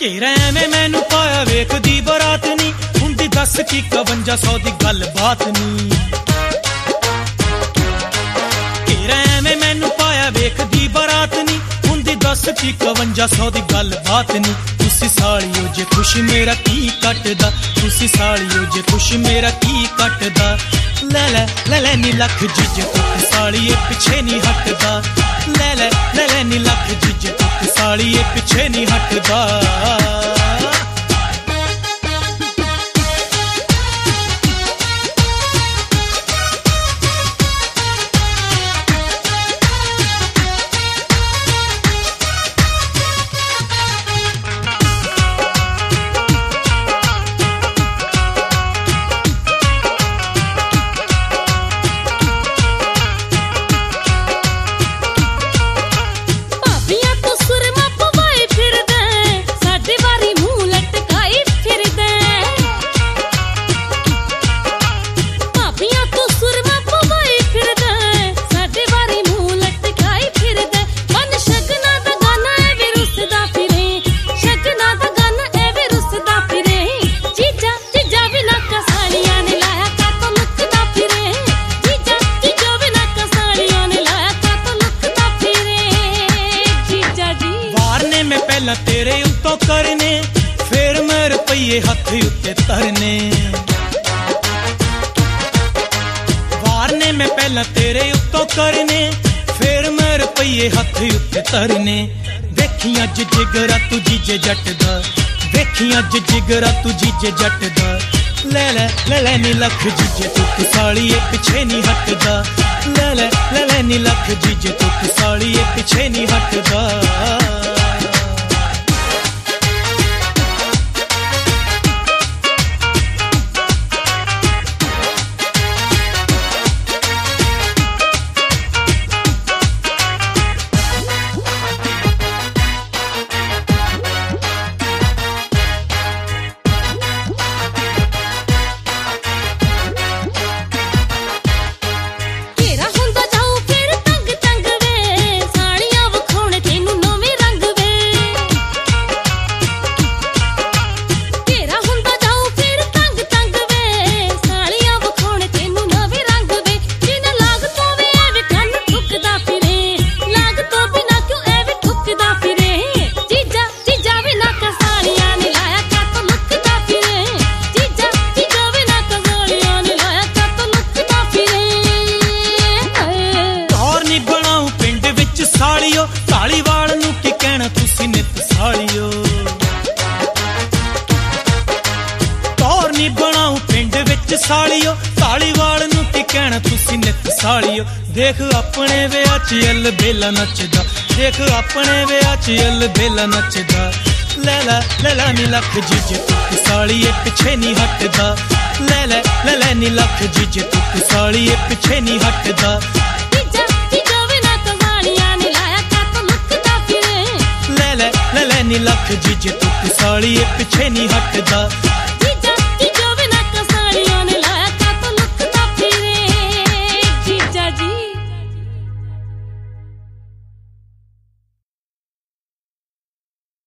ਘੇਰਾ ਐਵੇਂ ਮੈਨੂੰ ਪਾਇਆ ਵੇਖਦੀ ਬਰਾਤ ਨੀ ਹੁੰਦੀ ਦੱਸ ਕੀ 5100 ਦੀ ਗੱਲ ਬਾਤ ਨੀ ਘੇਰਾ ਐਵੇਂ ਮੈਨੂੰ ਪਾਇਆ ਵੇਖਦੀ ਬਰਾਤ ਨੀ ਹੁੰਦੀ ਦੱਸ ਕੀ 5100 ਦੀ ਗੱਲ ਬਾਤ ਨੀ ਤੁਸੀਂ ਸਾਲੀਓ ਜੇ ਖੁਸ਼ ਮੇਰਾ ਕੀ ਕੱਟਦਾ ਤੁਸੀਂ ਸਾਲੀਓ ਜੇ ਖੁਸ਼ ਮੇਰਾ ਕੀ ਕੱਟਦਾ ਲੈ ਲੈ ਲੈ ਲੈ ਨੀ ਲੱਖ ਜੀਜੇ ਤੂੰ ਸਾਲੀਏ ਪਿੱਛੇ ਨਹੀਂ ਹਟਦਾ ਲੈ ਲੈ ਲੈ ਲੈ ਨੀ ਲੱਖ ਜੀਜੇ ਤੂੰ ਸਾਲੀਏ ਪਿੱਛੇ ਨਹੀਂ ਹਟਦਾ तेरे उत्तों करने फिर मैं रुपये हथ उत्ते तरने वारने में पहला तेरे उत्तों करने फिर मैं रुपये हथ उत्ते तरने देखी अज जिगरा तू जीजे जट दा देखी अज जिगरा तू जीजे जट दा ले ले ले ले नी लख जीजे तू सालिए पिछे नहीं हटदा ले ले ले ले नी लख जीजे तू सालिए पिछे नहीं हटदा ਧਾਲੀਵਾਲ ਨੂੰ ਕੀ ਕਹਿਣਾ ਤੁਸੀਂ ਨਿੱਤ ਸਾਲੀਓ ਤੌਰ ਨੀ ਬਣਾਉ ਪਿੰਡ ਵਿੱਚ ਸਾਲੀਓ ਧਾਲੀਵਾਲ ਨੂੰ ਕੀ ਕਹਿਣਾ ਤੁਸੀਂ ਨਿੱਤ ਸਾਲੀਓ ਦੇਖ ਆਪਣੇ ਵਿਆਹ 'ਚ ਅਲ ਬੇਲਾ ਨੱਚਦਾ ਦੇਖ ਆਪਣੇ ਵਿਆਹ 'ਚ ਅਲ ਬੇਲਾ ਨੱਚਦਾ ਲੈ ਲੈ ਲੈ ਲੈ ਨੀ ਲੱਖ ਜੀਜੇ ਤੂੰ ਸਾਲੀਏ ਪਿੱਛੇ ਨਹੀਂ ਹਟਦਾ ਲੈ ਲੈ ਲੈ ਲੈ ਨੀ ਲੱਖ ਜੀਜੇ ਤੂੰ ਸਾਲੀਏ ਪਿੱਛੇ ਨਹੀਂ ਹਟਦਾ ਨੀ ਲੱਖ ਜੀਜੇ ਤੂੰ ਸਾਲੀਏ ਪਿੱਛੇ ਨਹੀਂ ਹਟਦਾ